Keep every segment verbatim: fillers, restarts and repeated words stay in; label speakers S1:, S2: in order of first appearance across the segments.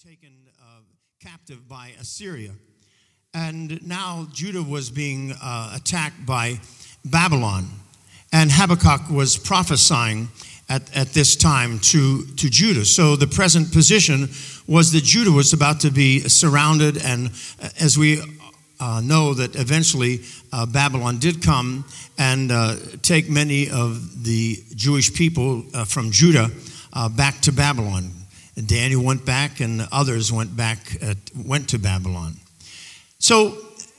S1: taken uh, captive by Assyria. And now Judah was being uh, attacked by Babylon. And Habakkuk was prophesying at, at this time to, to Judah. So the present position was that Judah was about to be surrounded, and as we uh, know that eventually uh, Babylon did come and uh, take many of the Jewish people uh, from Judah uh, back to Babylon. Daniel went back, and others went back, uh, went to Babylon. So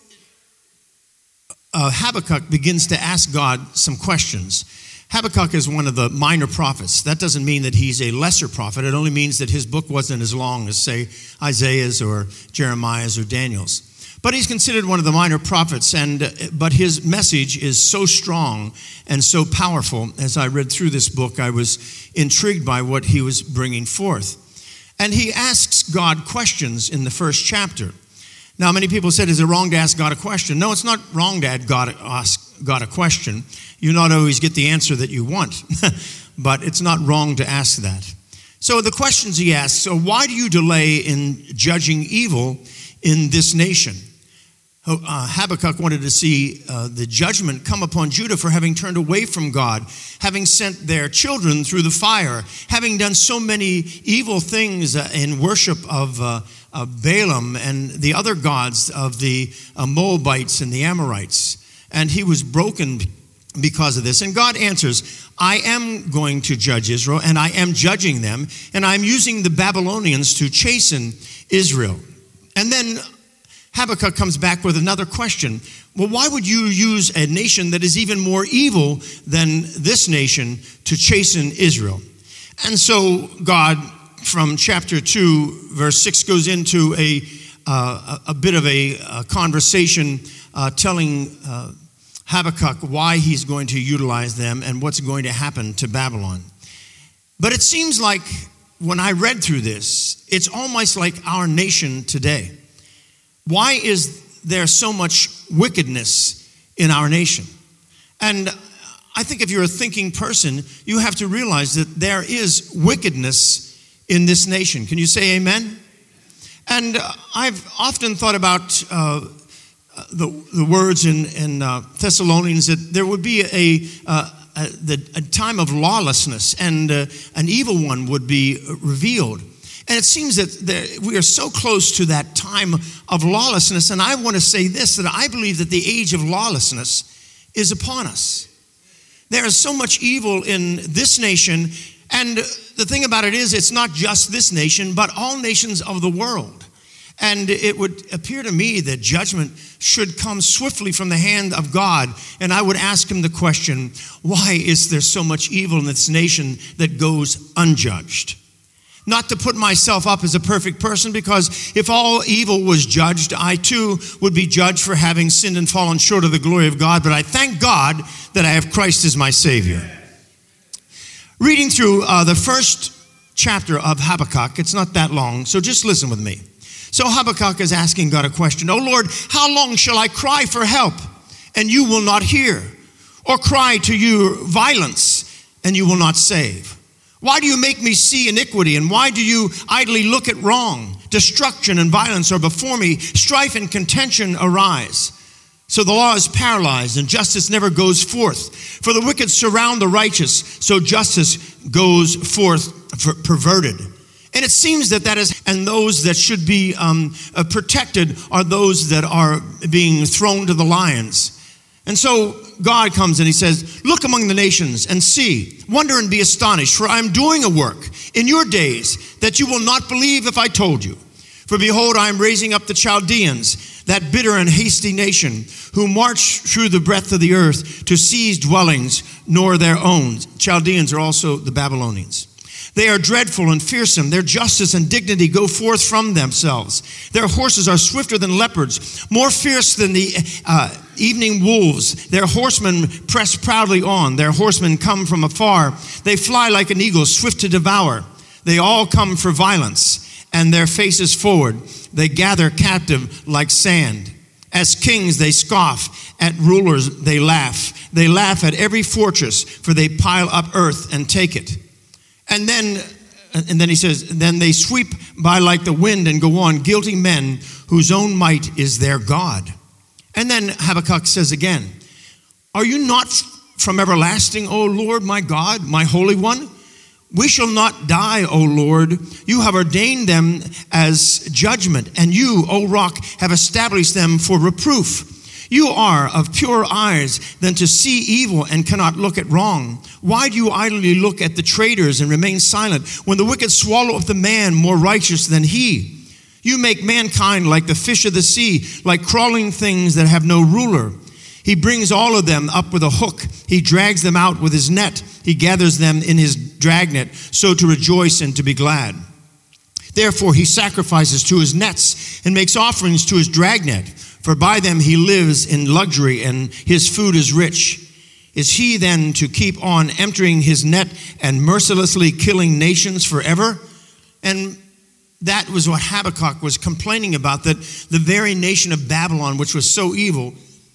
S1: uh, Habakkuk begins to ask God some questions. Habakkuk is one of the minor prophets. That doesn't mean that he's a lesser prophet. It only means that his book wasn't as long as, say, Isaiah's or Jeremiah's or Daniel's. But he's considered one of the minor prophets, and but his message is so strong and so powerful. As I read through this book, I was intrigued by what he was bringing forth. And he asks God questions in the first chapter. Now, many people said, is it wrong to ask God a question? No, it's not wrong to ask God, ask God a question. You not always get the answer that you want, but it's not wrong to ask that. So the questions he asks are, why do you delay in judging evil in this nation? Uh, Habakkuk wanted to see uh, the judgment come upon Judah for having turned away from God, having sent their children through the fire, having done so many evil things uh, in worship of, uh, of Balaam and the other gods of the uh, Moabites and the Amorites. And he was broken because of this. And God answers, I am going to judge Israel, and I am judging them, and I'm using the Babylonians to chasten Israel. And then Habakkuk comes back with another question. Well, why would you use a nation that is even more evil than this nation to chasten Israel? And so God, from chapter two, verse six, goes into a uh, a bit of a, a conversation uh, telling uh, Habakkuk why he's going to utilize them and what's going to happen to Babylon. But it seems like when I read through this, it's almost like our nation today. Why is there so much wickedness in our nation? And I think if you're a thinking person, you have to realize that there is wickedness in this nation. Can you say amen? And I've often thought about uh, the, the words in, in uh, Thessalonians that there would be a, uh, a, the, a time of lawlessness, and uh, an evil one would be revealed. And it seems that there, we are so close to that time of lawlessness. And I want to say this, that I believe that the age of lawlessness is upon us. There is so much evil in this nation. And the thing about it is, it's not just this nation, but all nations of the world. And it would appear to me that judgment should come swiftly from the hand of God. And I would ask him the question, why is there so much evil in this nation that goes unjudged? Not to put myself up as a perfect person, because if all evil was judged, I too would be judged for having sinned and fallen short of the glory of God. But I thank God that I have Christ as my Savior. Reading through uh, the first chapter of Habakkuk, it's not that long, so just listen with me. So Habakkuk is asking God a question. Oh Lord, how long shall I cry for help, and you will not hear? Or cry to you violence, and you will not save? Why do you make me see iniquity, and why do you idly look at wrong? Destruction and violence are before me. Strife and contention arise. So the law is paralyzed, and justice never goes forth. For the wicked surround the righteous, so justice goes forth perverted. And it seems that that is, and those that should be um, uh, protected are those that are being thrown to the lions. And so God comes and he says, look among the nations and see, wonder and be astonished, for I am doing a work in your days that you will not believe if I told you. For behold, I am raising up the Chaldeans, that bitter and hasty nation, who march through the breadth of the earth to seize dwellings, nor their own. Chaldeans are also the Babylonians. They are dreadful and fearsome. Their justice and dignity go forth from themselves. Their horses are swifter than leopards, more fierce than the uh, evening wolves. Their horsemen press proudly on. Their horsemen come from afar. They fly like an eagle, swift to devour. They all come for violence, and their faces forward. They gather captive like sand. As kings they scoff, at rulers they laugh. They laugh at every fortress, for they pile up earth and take it. And then and then he says, then they sweep by like the wind and go on, guilty men whose own might is their God. And then Habakkuk says again, are you not from everlasting, O Lord, my God, my Holy One? We shall not die, O Lord. You have ordained them as judgment, and you, O rock, have established them for reproof. You are of purer eyes than to see evil and cannot look at wrong. Why do you idly look at the traitors and remain silent when the wicked swallow up the man more righteous than he? You make mankind like the fish of the sea, like crawling things that have no ruler. He brings all of them up with a hook. He drags them out with his net. He gathers them in his dragnet, so to rejoice and to be glad. Therefore he sacrifices to his nets and makes offerings to his dragnet. For by them he lives in luxury, and his food is rich. Is he then to keep on emptying his net and mercilessly killing nations forever? And that was what Habakkuk was complaining about, that the very nation of Babylon, which was so evil,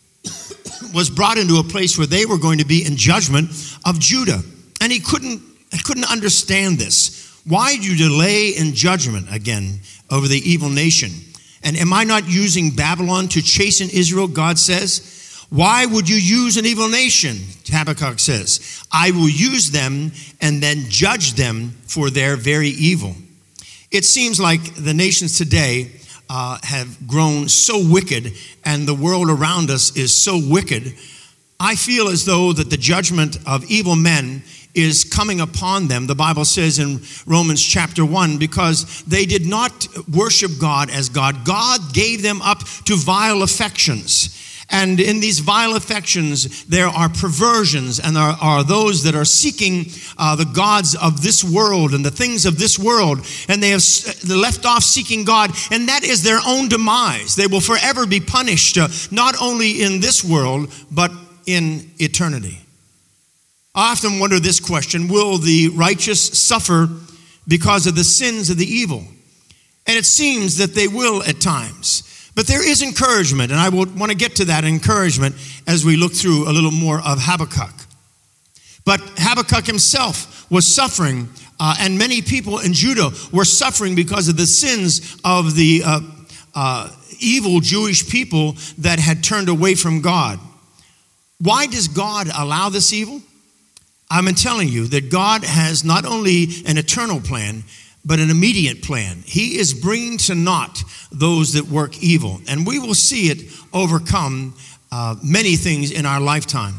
S1: was brought into a place where they were going to be in judgment of Judah. And he couldn't, couldn't understand this. Why do you delay in judgment again over the evil nation? And am I not using Babylon to chasten Israel, God says? Why would you use an evil nation? Habakkuk says, I will use them and then judge them for their very evil. It seems like the nations today uh, have grown so wicked, and the world around us is so wicked. I feel as though that the judgment of evil men is coming upon them, the Bible says in Romans chapter one, because they did not worship God as God. God gave them up to vile affections. And in these vile affections, there are perversions, and there are those that are seeking uh, the gods of this world and the things of this world. And they have left off seeking God, and that is their own demise. They will forever be punished, uh, not only in this world, but in eternity. I often wonder this question: will the righteous suffer because of the sins of the evil? And it seems that they will at times. But there is encouragement, and I will want to get to that encouragement as we look through a little more of Habakkuk. But Habakkuk himself was suffering, uh, and many people in Judah were suffering because of the sins of the uh, uh, evil Jewish people that had turned away from God. Why does God allow this evil? I'm telling you that God has not only an eternal plan, but an immediate plan. He is bringing to naught those that work evil. And we will see it overcome uh, many things in our lifetime.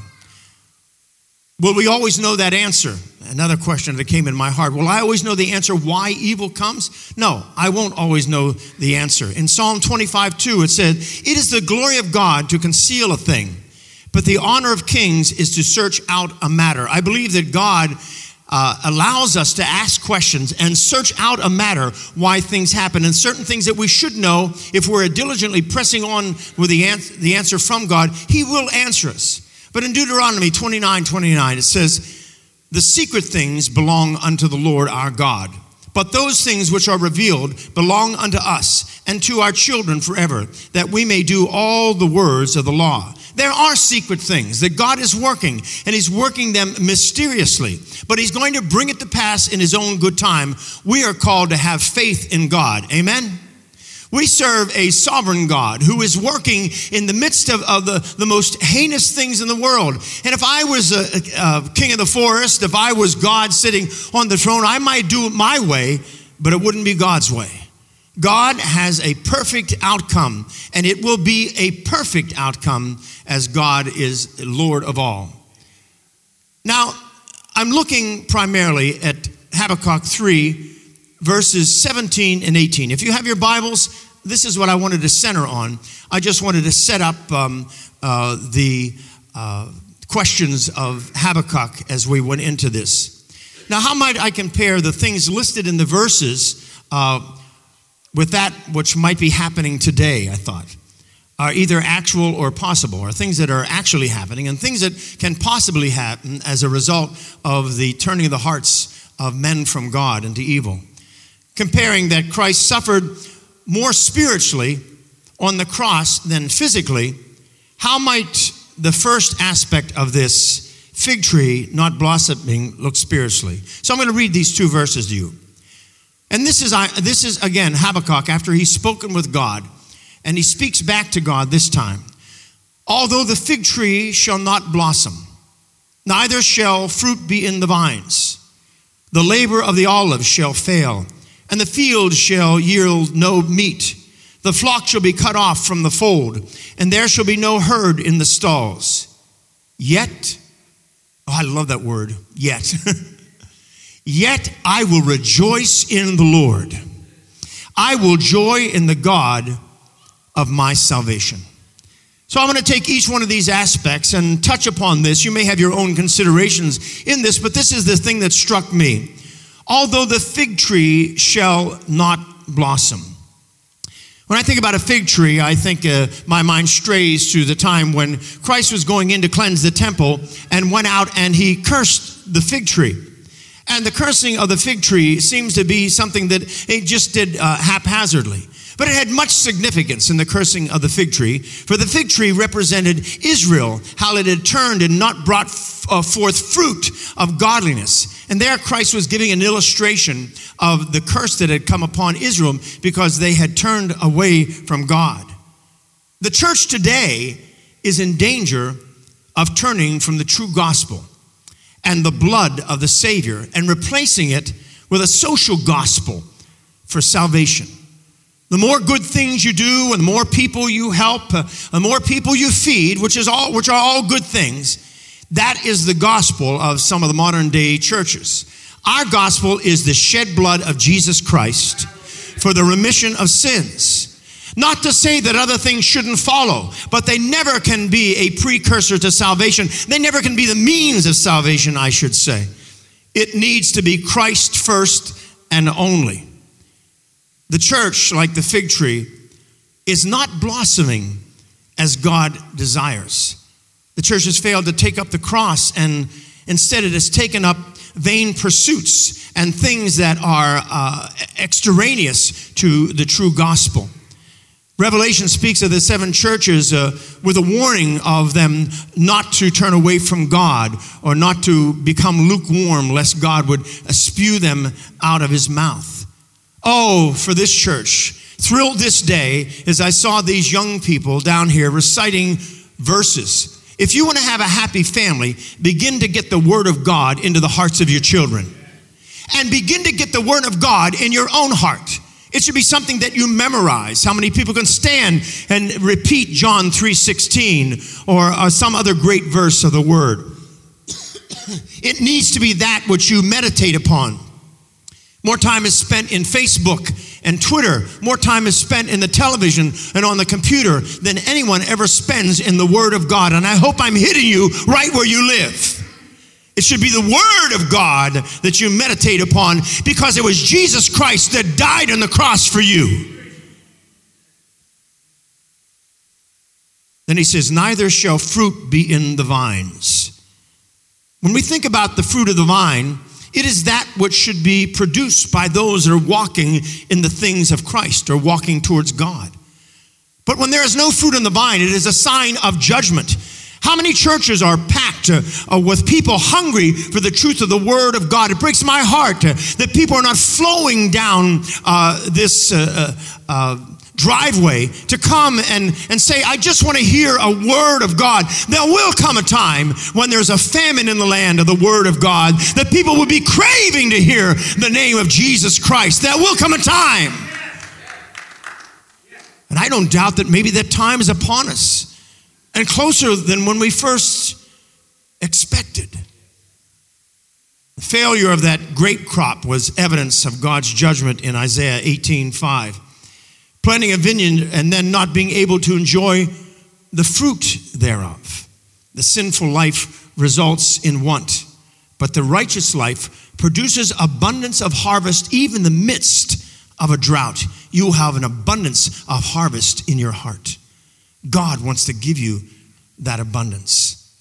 S1: Will we always know that answer? Another question that came in my heart. Will I always know the answer why evil comes? No, I won't always know the answer. In Psalm twenty-five two, it said, "It is the glory of God to conceal a thing, but the honor of kings is to search out a matter." I believe that God uh, allows us to ask questions and search out a matter why things happen, and certain things that we should know. If we're diligently pressing on with the, an- the answer from God, He will answer us. But in Deuteronomy twenty-nine twenty-nine, it says, "The secret things belong unto the Lord our God, but those things which are revealed belong unto us and to our children forever, that we may do all the words of the law." There are secret things that God is working, and He's working them mysteriously, but He's going to bring it to pass in His own good time. We are called to have faith in God. Amen? We serve a sovereign God who is working in the midst of, of the, the most heinous things in the world. And if I was a, a, a king of the forest, if I was God sitting on the throne, I might do it my way, but it wouldn't be God's way. God has a perfect outcome, and it will be a perfect outcome as God is Lord of all. Now, I'm looking primarily at Habakkuk three, verses seventeen and eighteen. If you have your Bibles, this is what I wanted to center on. I just wanted to set up um, uh, the uh, questions of Habakkuk as we went into this. Now, how might I compare the things listed in the verses uh, with that which might be happening today, I thought, are either actual or possible, or things that are actually happening and things that can possibly happen as a result of the turning of the hearts of men from God into evil. Comparing that Christ suffered more spiritually on the cross than physically, how might the first aspect of this fig tree not blossoming look spiritually? So I'm going to read these two verses to you. And this is, this is again, Habakkuk, after he's spoken with God, and he speaks back to God this time. Although the fig tree shall not blossom, neither shall fruit be in the vines, the labor of the olive shall fail, and the field shall yield no meat. The flock shall be cut off from the fold, and there shall be no herd in the stalls. Yet, oh, I love that word, yet. Yet I will rejoice in the Lord. I will joy in the God of my salvation. So I'm going to take each one of these aspects and touch upon this. You may have your own considerations in this, but this is the thing that struck me. Although the fig tree shall not blossom. When I think about a fig tree, I think uh, my mind strays to the time when Christ was going in to cleanse the temple and went out and he cursed the fig tree. And the cursing of the fig tree seems to be something that he just did uh, haphazardly. But it had much significance in the cursing of the fig tree, for the fig tree represented Israel, how it had turned and not brought f- uh, forth fruit of godliness. And there Christ was giving an illustration of the curse that had come upon Israel because they had turned away from God. The church today is in danger of turning from the true gospel and the blood of the Savior and replacing it with a social gospel for salvation. The more good things you do and the more people you help, uh, the more people you feed, which is all, which are all good things, that is the gospel of some of the modern day churches. Our gospel is the shed blood of Jesus Christ for the remission of sins. Not to say that other things shouldn't follow, but they never can be a precursor to salvation. They never can be the means of salvation, I should say. It needs to be Christ first and only. The church, like the fig tree, is not blossoming as God desires. The church has failed to take up the cross, and instead it has taken up vain pursuits and things that are uh, extraneous to the true gospel. Revelation speaks of the seven churches uh, with a warning of them not to turn away from God or not to become lukewarm, lest God would spew them out of his mouth. Oh, for this church, thrilled this day as I saw these young people down here reciting verses. If you want to have a happy family, begin to get the word of God into the hearts of your children. And begin to get the word of God in your own heart. It should be something that you memorize. How many people can stand and repeat John three sixteen or uh, some other great verse of the word? It needs to be that which you meditate upon. More time is spent in Facebook and Twitter. More time is spent in the television and on the computer than anyone ever spends in the Word of God. And I hope I'm hitting you right where you live. It should be the Word of God that you meditate upon because it was Jesus Christ that died on the cross for you. Then he says, neither shall fruit be in the vines. When we think about the fruit of the vine, it is that which should be produced by those that are walking in the things of Christ or walking towards God. But when there is no fruit on the vine, it is a sign of judgment. How many churches are packed uh, uh, with people hungry for the truth of the Word of God? It breaks my heart uh, that people are not flowing down uh, this uh, uh, driveway to come and, and say, I just want to hear a word of God. There will come a time when there's a famine in the land of the Word of God that people will be craving to hear the name of Jesus Christ. There will come a time. And I don't doubt that maybe that time is upon us and closer than when we first expected. The failure of that grape crop was evidence of God's judgment in Isaiah eighteen five. Planting a vineyard and then not being able to enjoy the fruit thereof. The sinful life results in want, but the righteous life produces abundance of harvest even in the midst of a drought. You will have an abundance of harvest in your heart. God wants to give you that abundance.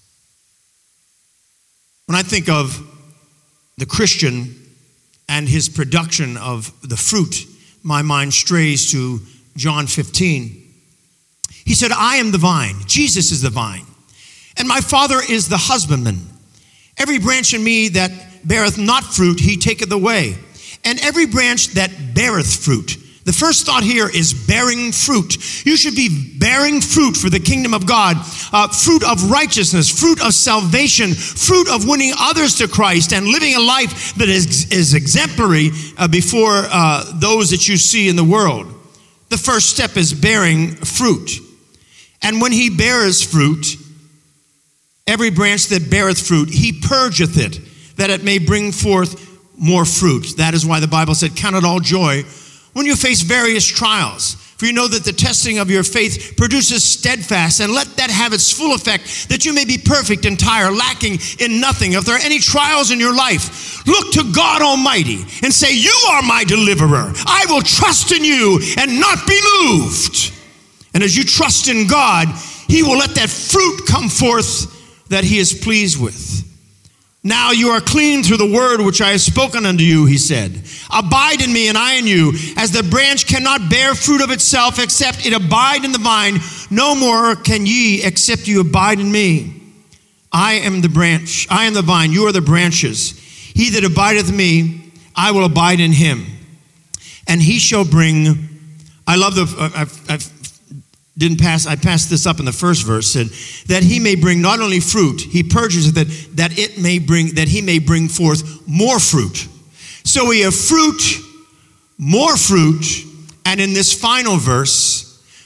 S1: When I think of the Christian and his production of the fruit, my mind strays to John fifteen. He said, I am the vine. Jesus is the vine. And my Father is the husbandman. Every branch in me that beareth not fruit, he taketh away. and every branch that beareth fruit. The first thought here is bearing fruit. You should be bearing fruit for the kingdom of God, uh, fruit of righteousness, fruit of salvation, fruit of winning others to Christ and living a life that is, is exemplary uh, before uh, those that you see in the world. The first step is bearing fruit. And when he bears fruit, every branch that beareth fruit, he purgeth it, that it may bring forth more fruit. That is why the Bible said, count it all joy when you face various trials. For you know that the testing of your faith produces steadfast, and let that have its full effect, that you may be perfect, entire, lacking in nothing. If there are any trials in your life, look to God Almighty and say, you are my deliverer. I will trust in you and not be moved. And as you trust in God, he will let that fruit come forth that he is pleased with. Now you are clean through the word which I have spoken unto you, he said. Abide in me and I in you, as the branch cannot bear fruit of itself except it abide in the vine. No more can ye except you abide in me. I am the branch, I am the vine, you are the branches. He that abideth in me, I will abide in him. And he shall bring, I love the, uh, I've, I've Didn't pass, I passed this up in the first verse, said, that he may bring not only fruit, he purges it, that, that it may bring, that he may bring forth more fruit. So we have fruit, more fruit, and in this final verse,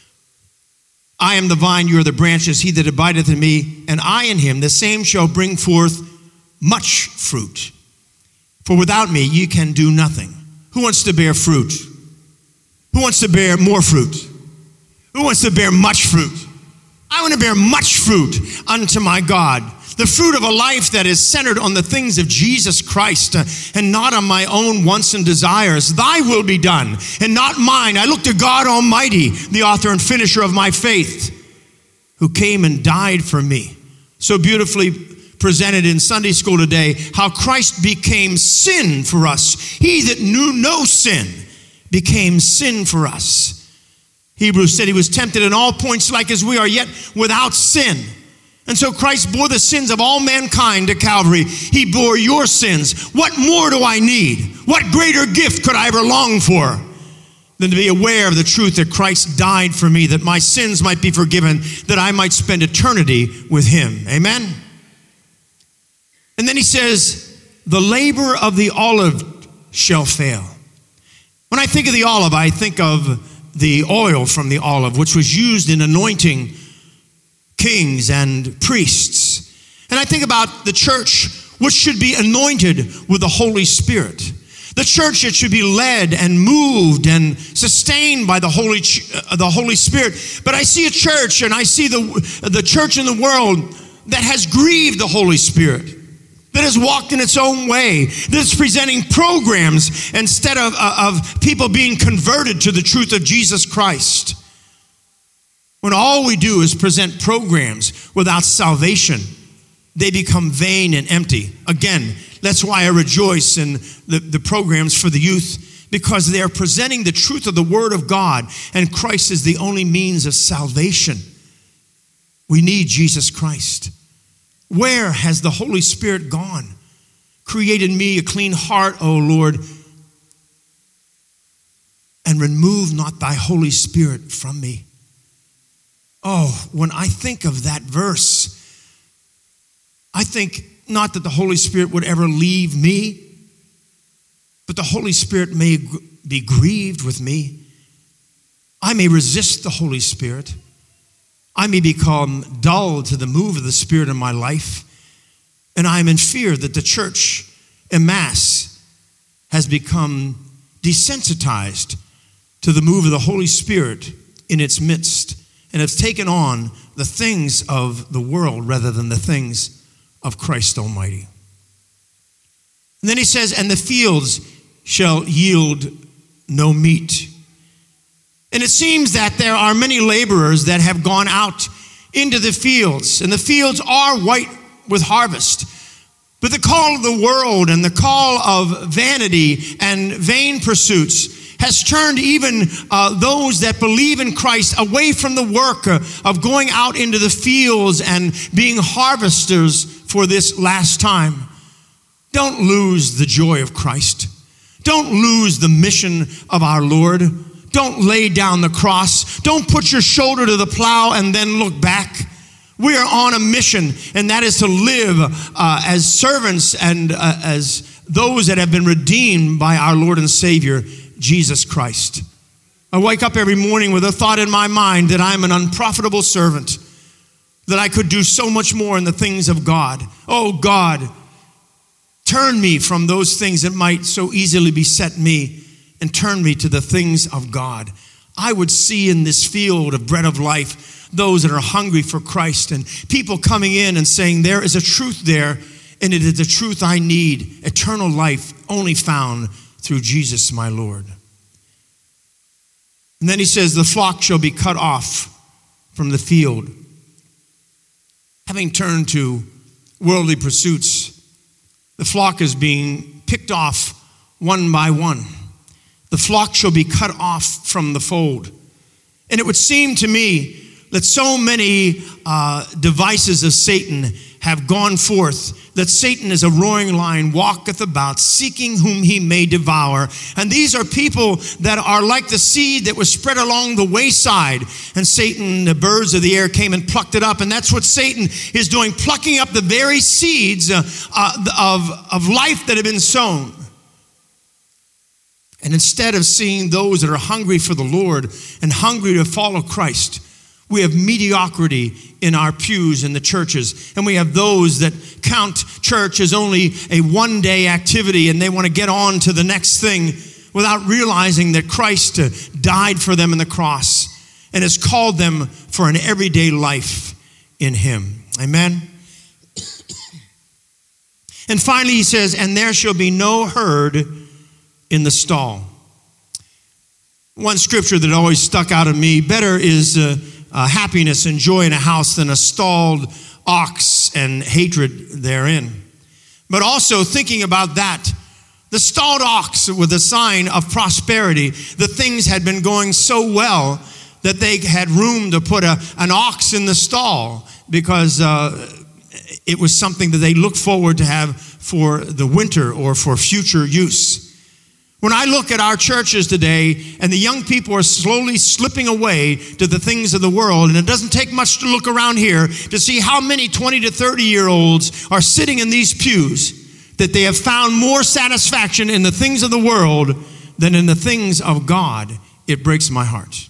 S1: I am the vine, you are the branches, he that abideth in me, and I in him, the same shall bring forth much fruit. For without me, ye can do nothing. Who wants to bear fruit? Who wants to bear more fruit? Who wants to bear much fruit? I want to bear much fruit unto my God. The fruit of a life that is centered on the things of Jesus Christ uh, and not on my own wants and desires. Thy will be done and not mine. I look to God Almighty, the author and finisher of my faith, who came and died for me. So beautifully presented in Sunday school today, how Christ became sin for us. He that knew no sin became sin for us. Hebrews said he was tempted in all points like as we are, yet without sin. And so Christ bore the sins of all mankind to Calvary. He bore your sins. What more do I need? What greater gift could I ever long for than to be aware of the truth that Christ died for me, that my sins might be forgiven, that I might spend eternity with him. Amen? And then he says, the labor of the olive shall fail. When I think of the olive, I think of the oil from the olive, which was used in anointing kings and priests. And I think about the church, which should be anointed with the Holy Spirit. The church that should be led and moved and sustained by the Holy, uh, the Holy Spirit. But I see a church, and I see the, the church in the world that has grieved the Holy Spirit, that has walked in its own way, that's presenting programs instead of, of people being converted to the truth of Jesus Christ. When all we do is present programs without salvation, they become vain and empty. Again, that's why I rejoice in the, the programs for the youth, because they are presenting the truth of the Word of God, and Christ is the only means of salvation. We need Jesus Christ. Where has the Holy Spirit gone? Create in me a clean heart, O Lord, and remove not thy Holy Spirit from me. Oh, when I think of that verse, I think not that the Holy Spirit would ever leave me, but the Holy Spirit may be grieved with me. I may resist the Holy Spirit. I may become dull to the move of the Spirit in my life. And I am in fear that the church en masse has become desensitized to the move of the Holy Spirit in its midst, and have taken on the things of the world rather than the things of Christ Almighty. And then he says, and the fields shall yield no meat. And it seems that there are many laborers that have gone out into the fields, and the fields are white with harvest. But the call of the world and the call of vanity and vain pursuits has turned even uh, those that believe in Christ away from the work uh, of going out into the fields and being harvesters for this last time. Don't lose the joy of Christ. Don't lose the mission of our Lord. Don't lay down the cross. Don't put your shoulder to the plow and then look back. We are on a mission, and that is to live uh, as servants and uh, as those that have been redeemed by our Lord and Savior, Jesus Christ. I wake up every morning with a thought in my mind that I'm an unprofitable servant, that I could do so much more in the things of God. Oh God, turn me from those things that might so easily beset me and turn me to the things of God. I would see in this field of bread of life those that are hungry for Christ and people coming in and saying there is a truth there, and it is the truth I need, eternal life only found through Jesus my Lord. And then he says, the flock shall be cut off from the field. Having turned to worldly pursuits, the flock is being picked off one by one. The flock shall be cut off from the fold. And it would seem to me that so many uh, devices of Satan have gone forth, that Satan is a roaring lion, walketh about, seeking whom he may devour. And these are people that are like the seed that was spread along the wayside. And Satan, the birds of the air, came and plucked it up. And that's what Satan is doing, plucking up the very seeds uh, uh, of, of life that have been sown. And instead of seeing those that are hungry for the Lord and hungry to follow Christ, we have mediocrity in our pews in the churches. And we have those that count church as only a one-day activity, and they want to get on to the next thing without realizing that Christ died for them on the cross and has called them for an everyday life in him. Amen? And finally he says, and there shall be no herd in the stall. One scripture that always stuck out of me, better is uh, uh, happiness and joy in a house than a stalled ox and hatred therein. But also thinking about that, the stalled ox was a sign of prosperity. The things had been going so well that they had room to put a, an ox in the stall because uh, it was something that they looked forward to have for the winter or for future use. When I look at our churches today and the young people are slowly slipping away to the things of the world, and it doesn't take much to look around here to see how many twenty to thirty year olds are sitting in these pews, that they have found more satisfaction in the things of the world than in the things of God. It breaks my heart.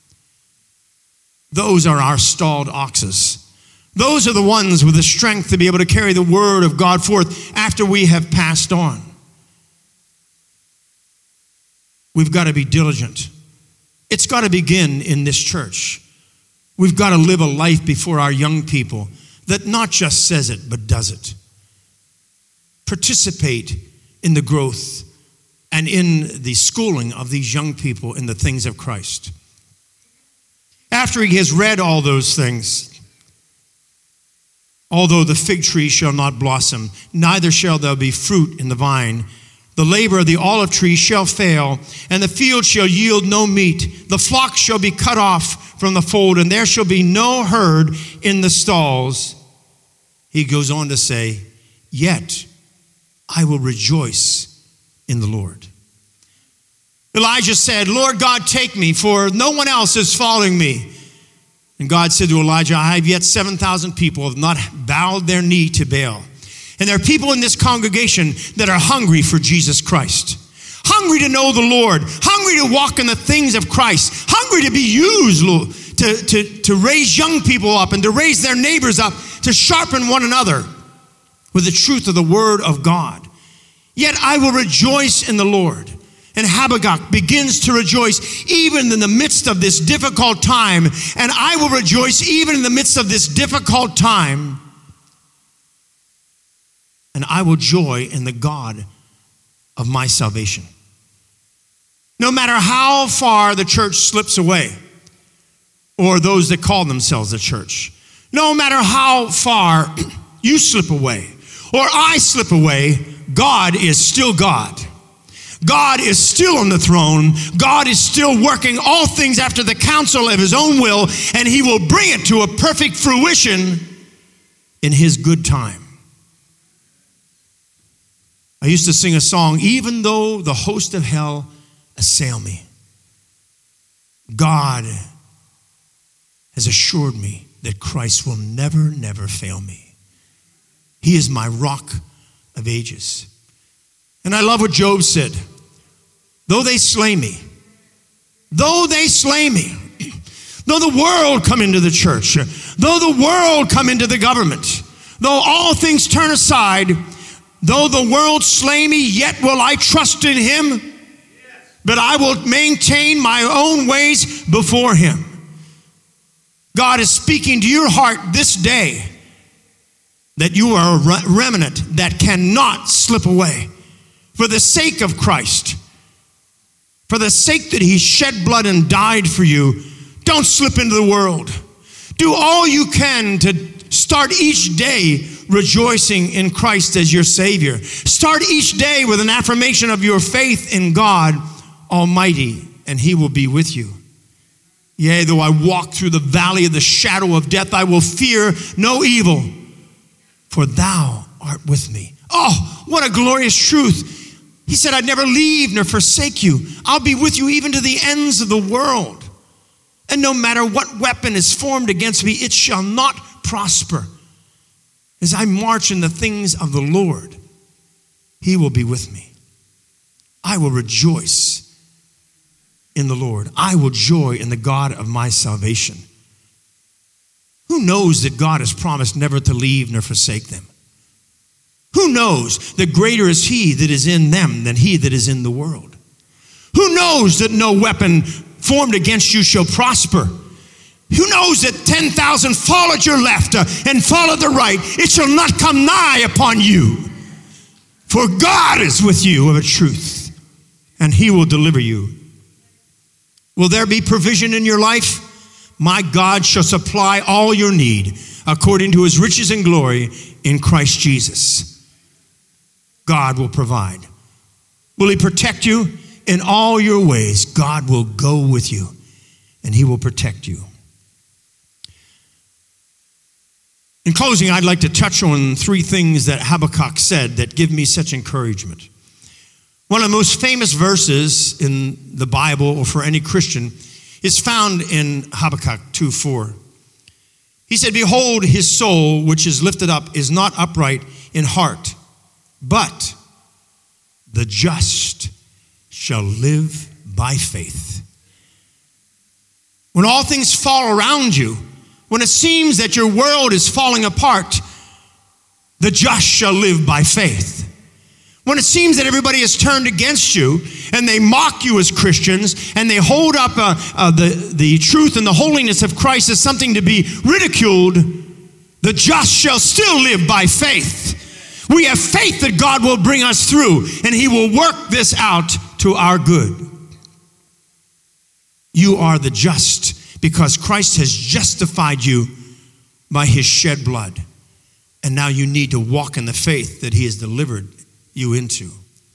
S1: Those are our stalled oxes. Those are the ones with the strength to be able to carry the word of God forth after we have passed on. We've got to be diligent. It's got to begin in this church. We've got to live a life before our young people that not just says it, but does it. Participate in the growth and in the schooling of these young people in the things of Christ. After he has read all those things, although the fig tree shall not blossom, neither shall there be fruit in the vine, the labor of the olive tree shall fail, and the field shall yield no meat. The flock shall be cut off from the fold, and there shall be no herd in the stalls. He goes on to say, yet I will rejoice in the Lord. Elijah said, Lord God, take me, for no one else is following me. And God said to Elijah, I have yet seven thousand people who have not bowed their knee to Baal. And there are people in this congregation that are hungry for Jesus Christ. Hungry to know the Lord. Hungry to walk in the things of Christ. Hungry to be used, Lord, to, to, to raise young people up and to raise their neighbors up, to sharpen one another with the truth of the word of God. Yet I will rejoice in the Lord. And Habakkuk begins to rejoice even in the midst of this difficult time. And I will rejoice even in the midst of this difficult time. And I will joy in the God of my salvation. No matter how far the church slips away, or those that call themselves the church, no matter how far you slip away, or I slip away, God is still God. God is still on the throne. God is still working all things after the counsel of his own will, and he will bring it to a perfect fruition in his good time. I used to sing a song, even though the host of hell assail me, God has assured me that Christ will never, never fail me. He is my rock of ages. And I love what Job said. Though they slay me, though they slay me, though the world come into the church, though the world come into the government, though all things turn aside, though the world slay me, yet will I trust in him, but I will maintain my own ways before him. God is speaking to your heart this day that you are a remnant that cannot slip away. For the sake of Christ, for the sake that he shed blood and died for you, don't slip into the world. Do all you can to start each day rejoicing in Christ as your Savior. Start each day with an affirmation of your faith in God Almighty, and he will be with you. Yea, though I walk through the valley of the shadow of death, I will fear no evil, for thou art with me. Oh, what a glorious truth. He said, I'd never leave nor forsake you. I'll be with you even to the ends of the world. And no matter what weapon is formed against me, it shall not prosper. As I march in the things of the Lord, he will be with me. I will rejoice in the Lord. I will joy in the God of my salvation. Who knows that God has promised never to leave nor forsake them? Who knows that greater is he that is in them than he that is in the world? Who knows that no weapon formed against you shall prosper? Who knows that ten thousand fall at your left uh, and fall at the right? It shall not come nigh upon you. For God is with you of a truth, and he will deliver you. Will there be provision in your life? My God shall supply all your need according to his riches and glory in Christ Jesus. God will provide. Will he protect you? In all your ways, God will go with you, and he will protect you. In closing, I'd like to touch on three things that Habakkuk said that give me such encouragement. One of the most famous verses in the Bible, or for any Christian, is found in Habakkuk two four. He said, behold, his soul, which is lifted up, is not upright in heart, but the just shall live by faith. When all things fall around you, when it seems that your world is falling apart, the just shall live by faith. When it seems that everybody has turned against you and they mock you as Christians and they hold up uh, uh, the, the truth and the holiness of Christ as something to be ridiculed, the just shall still live by faith. We have faith that God will bring us through and he will work this out to our good. You are the just because Christ has justified you by his shed blood. And now you need to walk in the faith that he has delivered you into.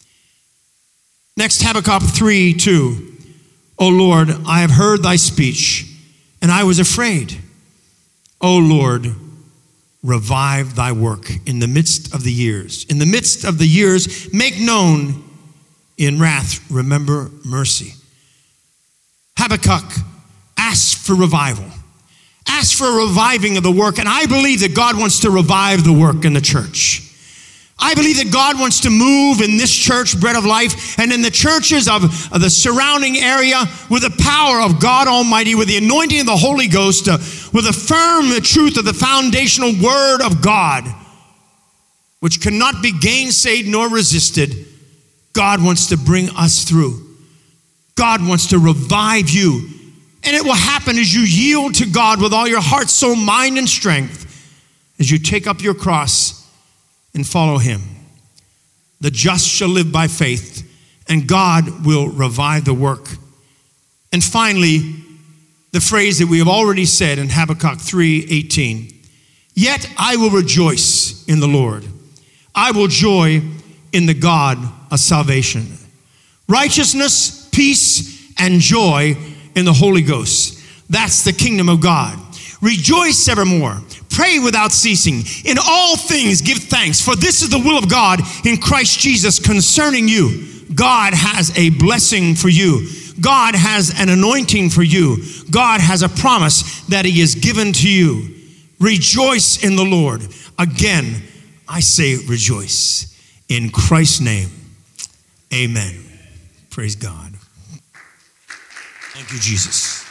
S1: Next, Habakkuk three two. O Lord, I have heard thy speech, and I was afraid. O Lord, revive thy work in the midst of the years. In the midst of the years, make known in wrath, remember mercy. Habakkuk asked for revival. Asked for a reviving of the work, and I believe that God wants to revive the work in the church. I believe that God wants to move in this church, Bread of Life, and in the churches of, of the surrounding area with the power of God Almighty, with the anointing of the Holy Ghost, uh, with the firm the truth of the foundational word of God, which cannot be gainsaid nor resisted. God wants to bring us through. God wants to revive you. And it will happen as you yield to God with all your heart, soul, mind, and strength, as you take up your cross and follow him. The just shall live by faith, and God will revive the work. And finally, the phrase that we have already said in Habakkuk three eighteen, yet I will rejoice in the Lord. I will joy in the God of salvation. Righteousness, peace, and joy in the Holy Ghost. That's the kingdom of God. Rejoice evermore. Pray without ceasing. In all things give thanks, for this is the will of God in Christ Jesus concerning you. God has a blessing for you. God has an anointing for you. God has a promise that he has given to you. Rejoice in the Lord. Again, I say rejoice. In Christ's name, amen. Praise God. Thank you, Jesus.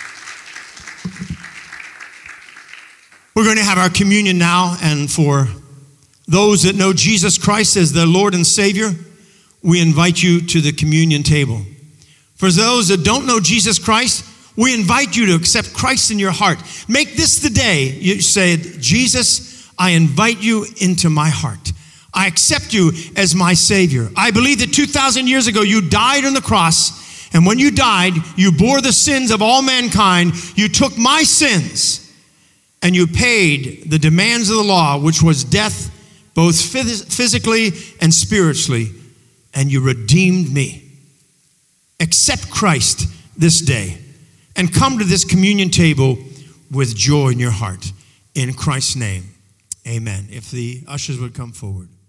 S1: We're going to have our communion now, and for those that know Jesus Christ as their Lord and Savior, we invite you to the communion table. For those that don't know Jesus Christ, we invite you to accept Christ in your heart. Make this the day you say, Jesus, I invite you into my heart. I accept you as my Savior. I believe that two thousand years ago you died on the cross, and when you died, you bore the sins of all mankind. You took my sins, and you paid the demands of the law, which was death, both phys- physically and spiritually, and you redeemed me. Accept Christ this day and come to this communion table with joy in your heart. In Christ's name, amen. If the ushers would come forward.